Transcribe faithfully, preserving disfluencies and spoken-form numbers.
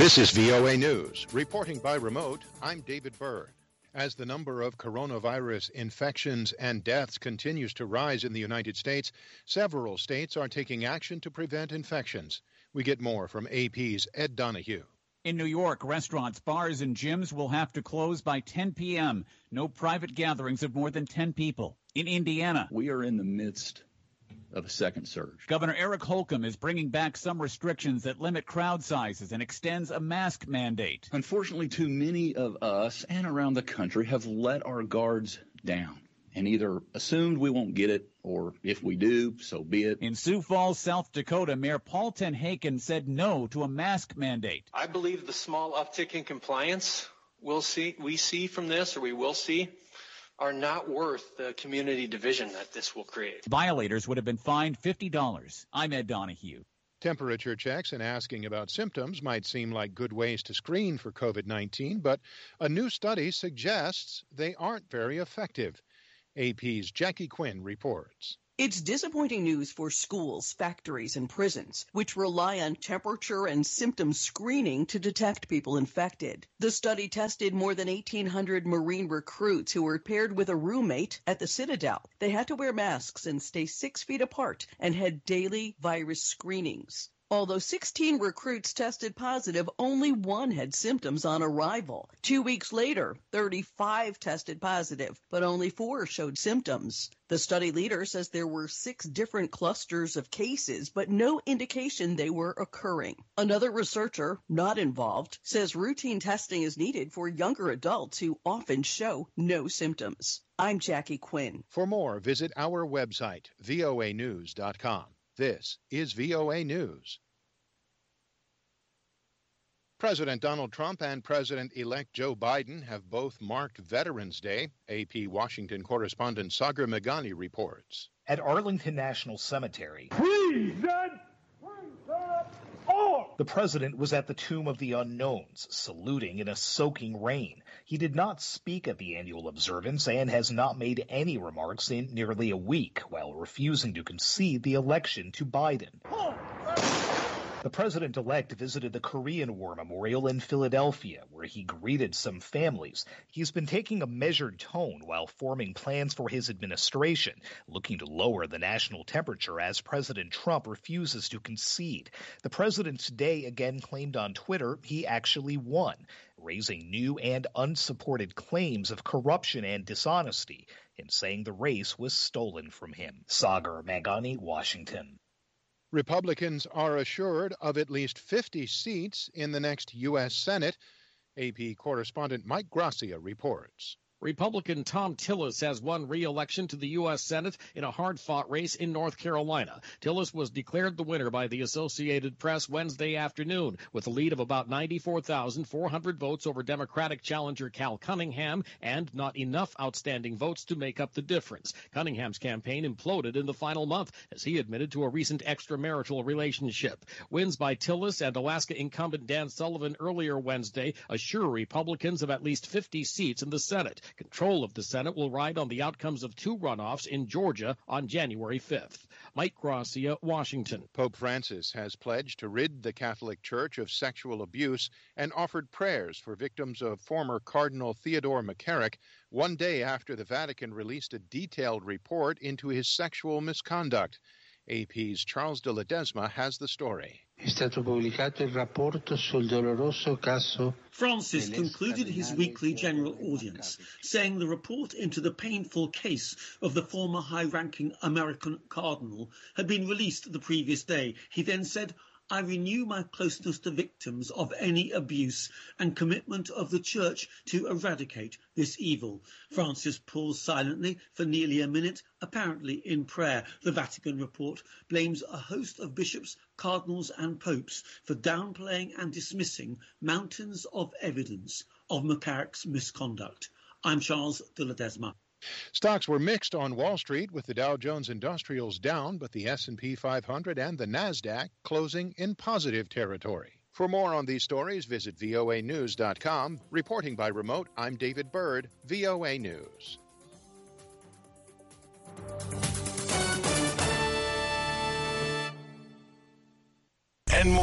This is V O A News. Reporting by remote, I'm David Byrd. As the number of coronavirus infections and deaths continues to rise in the United States, several states are taking action to prevent infections. We get more from A P's Ed Donahue. In New York, restaurants, bars, and gyms will have to close by ten p.m. No private gatherings of more than ten people. In Indiana, we are in the midst of a second surge. Governor Eric Holcomb is bringing back some restrictions that limit crowd sizes and extends a mask mandate. Unfortunately, too many of us and around the country have let our guards down and either assumed we won't get it, or if we do, so be it. In Sioux Falls, South Dakota, Mayor Paul Tenhaken said no to a mask mandate. I believe the small uptick in compliance we'll see, we see from this, or we will see, are not worth the community division that this will create. Violators would have been fined fifty dollars. I'm Ed Donahue. Temperature checks and asking about symptoms might seem like good ways to screen for COVID nineteen, but a new study suggests they aren't very effective. A P's Jackie Quinn reports. It's disappointing news for schools, factories, and prisons, which rely on temperature and symptom screening to detect people infected. The study tested more than eighteen hundred Marine recruits who were paired with a roommate at the Citadel. They had to wear masks and stay six feet apart and had daily virus screenings. Although sixteen recruits tested positive, only one had symptoms on arrival. Two weeks later, thirty-five tested positive, but only four showed symptoms. The study leader says there were six different clusters of cases, but no indication they were occurring. Another researcher, not involved, says routine testing is needed for younger adults who often show no symptoms. I'm Jackie Quinn. For more, visit our website, V O A news dot com. This is V O A News. President Donald Trump and President-elect Joe Biden have both marked Veterans Day. A P Washington correspondent Sagar Meghani reports. At Arlington National Cemetery, Present! Present! Oh! The president was at the Tomb of the Unknowns, saluting in a soaking rain. He did not speak at the annual observance and has not made any remarks in nearly a week, while refusing to concede the election to Biden. Oh! The president-elect visited the Korean War Memorial in Philadelphia, where he greeted some families. He's been taking a measured tone while forming plans for his administration, looking to lower the national temperature as President Trump refuses to concede. The president's day again claimed on Twitter he actually won, raising new and unsupported claims of corruption and dishonesty, and saying the race was stolen from him. Sagar Meghani, Washington. Republicans are assured of at least fifty seats in the next U S Senate. A P correspondent Mike Gracia reports. Republican Thom Tillis has won re-election to the U S Senate in a hard-fought race in North Carolina. Tillis was declared the winner by the Associated Press Wednesday afternoon with a lead of about ninety-four thousand four hundred votes over Democratic challenger Cal Cunningham and not enough outstanding votes to make up the difference. Cunningham's campaign imploded in the final month as he admitted to a recent extramarital relationship. Wins by Tillis and Alaska incumbent Dan Sullivan earlier Wednesday assure Republicans of at least fifty seats in the Senate. Control of the Senate will ride on the outcomes of two runoffs in Georgia on January fifth. Mike Gracia, Washington. Pope Francis has pledged to rid the Catholic Church of sexual abuse and offered prayers for victims of former Cardinal Theodore McCarrick one day after the Vatican released a detailed report into his sexual misconduct. A P's Charles de Ledesma has the story. Francis concluded his weekly general audience, saying the report into the painful case of the former high-ranking American cardinal had been released the previous day. He then said, "I renew my closeness to victims of any abuse and commitment of the Church to eradicate this evil." Francis paused silently for nearly a minute, apparently in prayer. The Vatican report blames a host of bishops, cardinals and popes for downplaying and dismissing mountains of evidence of McCarrick's misconduct. I'm Charles de Ledesma. Stocks were mixed on Wall Street, with the Dow Jones Industrials down, but the S and P five hundred and the NASDAQ closing in positive territory. For more on these stories, visit V O A news dot com. Reporting by remote, I'm David Byrd, V O A News.